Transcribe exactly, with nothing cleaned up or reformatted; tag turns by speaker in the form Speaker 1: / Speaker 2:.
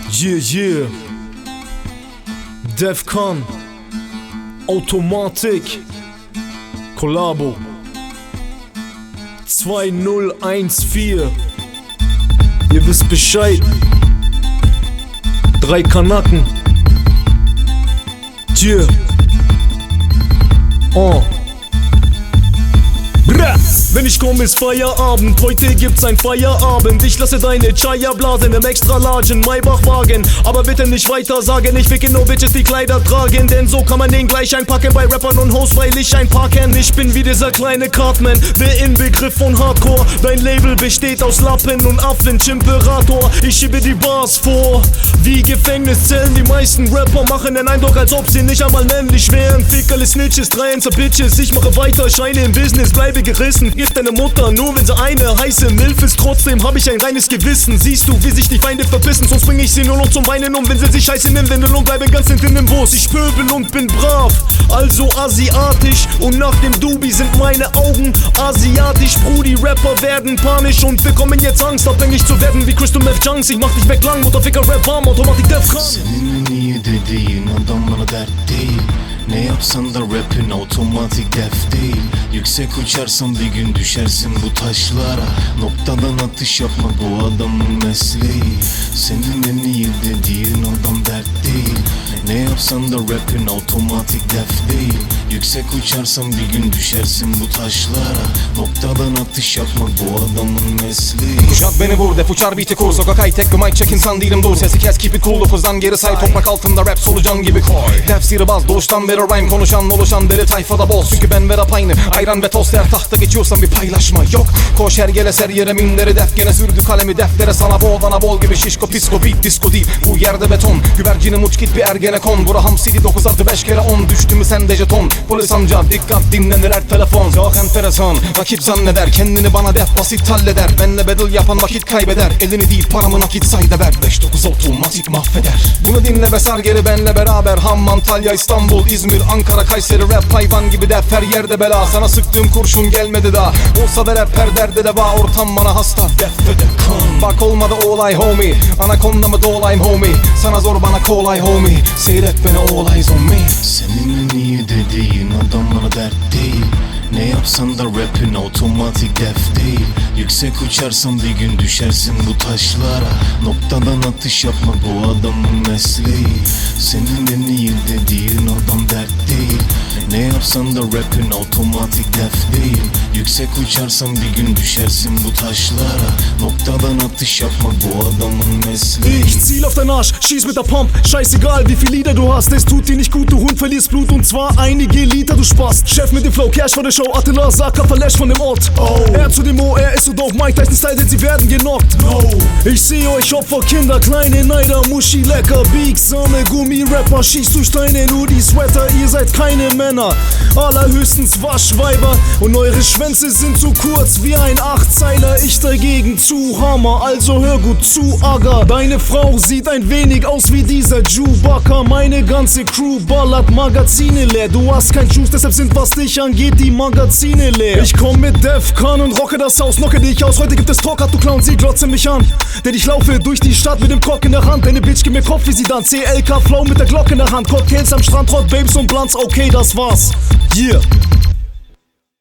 Speaker 1: Yeah, yeah. Defcon, Automatik, Kollabo zwei null eins vier. Ihr wisst Bescheid. Drei Kanaken. Yeah. Oh. Wenn ich komm, ist Feierabend, heute gibt's ein Feierabend. Ich lasse deine Chaya blasen im extra largen Maybach-Wagen. Aber bitte nicht weiter sagen, ich ficke nur Bitches, die Kleider tragen. Denn so kann man den gleich einpacken bei Rappern und Hoes, weil ich einparken. Ich bin wie dieser kleine Cartman, der Inbegriff von Hardcore. Dein Label besteht aus Lappen und Affen, Chimperator. Ich schiebe die Bars vor, wie Gefängniszellen. Die meisten Rapper machen den Eindruck, als ob sie nicht einmal männlich wären. Fickerle Snitches, drei Inser Bitches. Ich mache weiter, Scheine im Business, bleibe gerissen. Gift deine Mutter, nur wenn sie eine heiße Milf ist. Trotzdem hab ich ein reines Gewissen. Siehst du, wie sich die Feinde verbissen? Sonst bring ich sie nur noch zum Weinen um. Wenn sie sich scheiße nehmen, wenn und bleiben ganz hinten im Bus. Ich pöbel und bin brav, also asiatisch. Und nach dem Dubi sind meine Augen asiatisch. Brudi, Rapper werden panisch und bekommen jetzt Angst, abhängig zu werden wie Crystal Meth Junks. Ich mach dich weg lang, Mutterficker, Rap warm, Automatik, Defcon.
Speaker 2: Seninle niye dediğin adam bana dert değil. Ne yapsan da rapin otomatik def değil. Yüksek uçarsan bir gün düşersin bu taşlara. Noktadan atış yapmak bu adamın mesleği. Senin en iyi dediğin adam dert değil. Ne yapsan da rapin otomatik def değil. Yüksek uçarsan bir gün düşersin bu taşlara. Noktadan atış yapmak bu adamın mesleği.
Speaker 3: Kuşat beni vur, def uçar beat'i kur. Sokak high tek bir mic check, insan değilim dur. Sesi kes, keep it cool, dokuzdan geri say. Toprak altında rap solucan gibi koy. Def sihirbaz, doğuştan beri rhyme. Konuşan oluşan deli tayfada boz. Çünkü ben ve rap aynı, ayran ve tost. Her tahta geçiyorsan bir paylaşma yok. Koş her gele ser yere minleri. Def gene sürdü kalemi deftere. Sana bol bana bol gibi şişko pisko. Beat disco değil, bu yerde beton. Güvercinim uç git bir ergenekon. Bura hamsidi dokuz artı beş kere on. Düştü mü sende jeton. Polis amca dikkat, dinlenir her telefon. Çok enteresan, rakip zanneder. Kendini bana def basit halleder. Benle battle yapan vakit kaybeder. Elini değil paramı nakit say da ver. Beş dokuz otomatik mahveder. Bunu dinle ve sar geri benle beraber. Ham, Antalya, İstanbul, İzmir, Ankara, Kayseri. Rap hayvan gibi def her yerde bela. Sana sıktığım kurşun gelmedi daha. Olsa da rap her derde de bağ. Ortam bana hasta, def ve defcon. Bak olmadı olay homie. Anakonda mı dolayım homie. Sana zor bana kolay homie. Seyret beni all eyes on me.
Speaker 2: Seninle niye dediğin adam bana dert değil. Ne yapsan da rapin otomatik def değil. Yüksek uçarsan bir gün düşersin bu taşlara. Noktadan atış yapmak bu adamın mesleği. Senin en iyi dediğin adam dert değil. Ne yapsan da rapin otomatik def değil. Yüksek uçarsan bir gün düşersin bu taşlara. Noktadan atış yapmak bu adamın mesleği.
Speaker 1: Ich ziel auf dein Arsch, schieß mit der Pump. Scheißegal wie viel Lieder du hast, es tut dir nicht gut, du Hund verlierst Blut und zwar einige Liter, du Spaß. Chef mit dem Flow, Cash vor der Show, Attila, Saka, verlässt von dem Ort. Oh. Er zu dem O, er ist so doof, Mike Tyson Style, denn sie werden genockt. No. Ich seh euch Opfer, Kinder, kleine Neider, Muschi, lecker, biegsame Gummi-Rapper, schießt durch deine Nudie, Sweater, ihr seid keine Männer, allerhöchstens Waschweiber und eure Schwänze sind zu kurz wie ein Achtzeiler, ich dagegen zu Hammer, also hör gut zu, Aga. Deine Frau sieht ein wenig aus wie dieser Chewbacca, meine ganze Crew ballert Magazine leer, du hast kein Juice, deshalb sind was dich angeht die Magazine leer. Ich komm mit Defcon und rocke das Haus, knocke dich aus, heute gibt es Talk, hat du Clown, sie glotzen mich an, denn ich laufe durch die Stadt mit dem Cock in der Hand, deine Bitch gib mir Kopf wie sie dann, C L K Flow mit der Glocke in der Hand, Cocktails am Strand, Hot Babes und Blunts, okay, das war's, yeah.